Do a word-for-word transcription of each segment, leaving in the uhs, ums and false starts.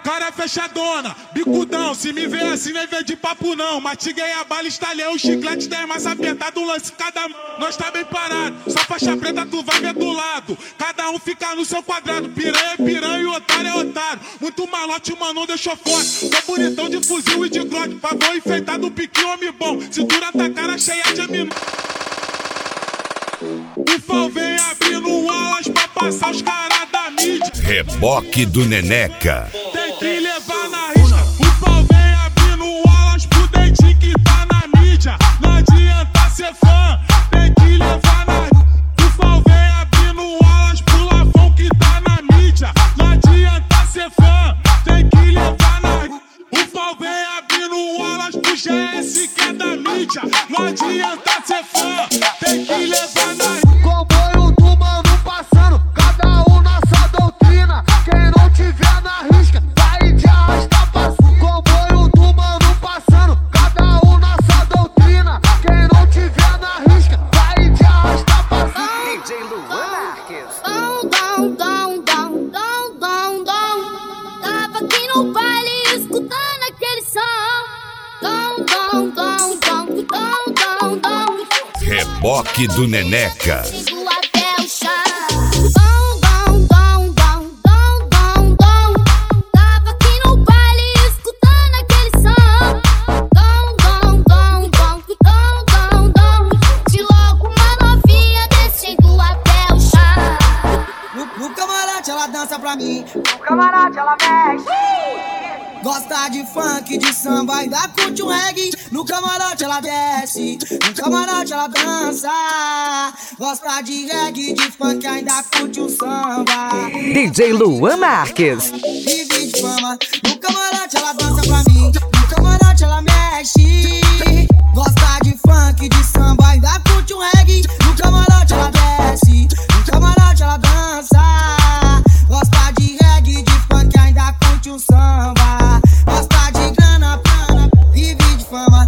cara fechadona, bicudão. Se me vê assim, nem vem de papo não. Matiguei a bala, estalhei o chiclete, dez mais apertado, um lance cada mão. Nós tá bem parado, só faixa preta tu vai ver do lado. Cada um fica no seu quadrado, piranha é piranha e otário é otário. Muito malote, mano, não deixou forte. Tô bonitão de fuzil e de glock, pavão enfeitado, piquinho, homem bom. Cintura tá cara cheia de amino. O Fal vem abrindo alas pra passar os caras da mídia. Reboque do Neneca. Tem que levar na risca. O Fal vem abrindo alas pro dentinho que tá na mídia. Não adianta ser fã, tem que levar na risca. O Fal vem abrindo alas pro Lafão que tá na mídia. Não adianta ser fã, tem que levar na risca. O Fal vem abrindo alas pro G S que é da mídia. Não adianta ser fã, tem que levar na risca. Comboio do mano passando, cada um na sua doutrina. Quem não tiver na risca, vai de arrasta pra cima. Comboio do mano passando, cada um na sua doutrina. Quem não tiver na risca, vai de arrasta pra cima. D J Luan Marques. Dom, dom, dom, dom, dom, dom, dom. Tava aqui no baile escutando aquele som. Dom, dom, dom, dom, dom, dom, dom. Reboque do Neneca. Sigo até o chão. Dom, dom, dom, dom, dom, dom, dom. Tava aqui no baile escutando aquele som. Dom, dom, dom, dom, dom, dom, dom. De logo uma novinha descendo até o chão. No, no camarote ela dança pra mim, No camarote ela mexe. gosta de funk, de samba, ainda curte um reggae. No camarote ela desce, no camarote ela dança. Gosta de reggae, de funk, ainda curte um samba. D J Luan Marques. Vive de fama, no camarote ela dança pra mim, no camarote ela mexe. Gosta de funk, de samba, ainda curte um reggae. No camarote ela desce, no camarote ela dança. Gosta de reggae, de funk, ainda curte um samba. Gosta de grana, grana, vive de fama,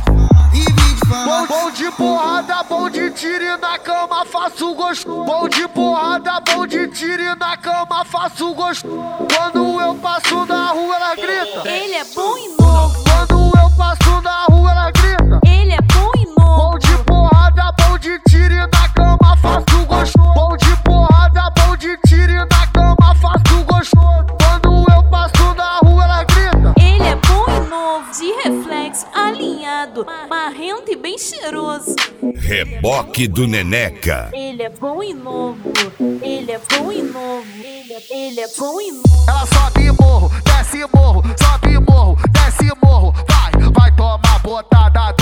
vive de fama. Bom, bom de porrada, bom de tiro e na cama faço gosto. Bom de porrada, bom de tiro e na cama faço gosto. Quando eu passo na rua ela grita. Ele é bom e novo. Quando eu passo na rua ela grita. Ele é bom e novo. Bom de porrada, bom de tiro e na cama faço gosto. Bom de porrada, bom de tiro e na cama faço gosto. Quando eu passo na rua ela grita. Ele é bom e novo, de reflexo, alinhado, marrento e bem cheiroso. Reboque do Neneca. Ele é bom e novo, ele é bom e novo, ele é, ele é bom e novo. Ela sobe morro, desce morro, sobe morro, desce morro. Vai, vai tomar botada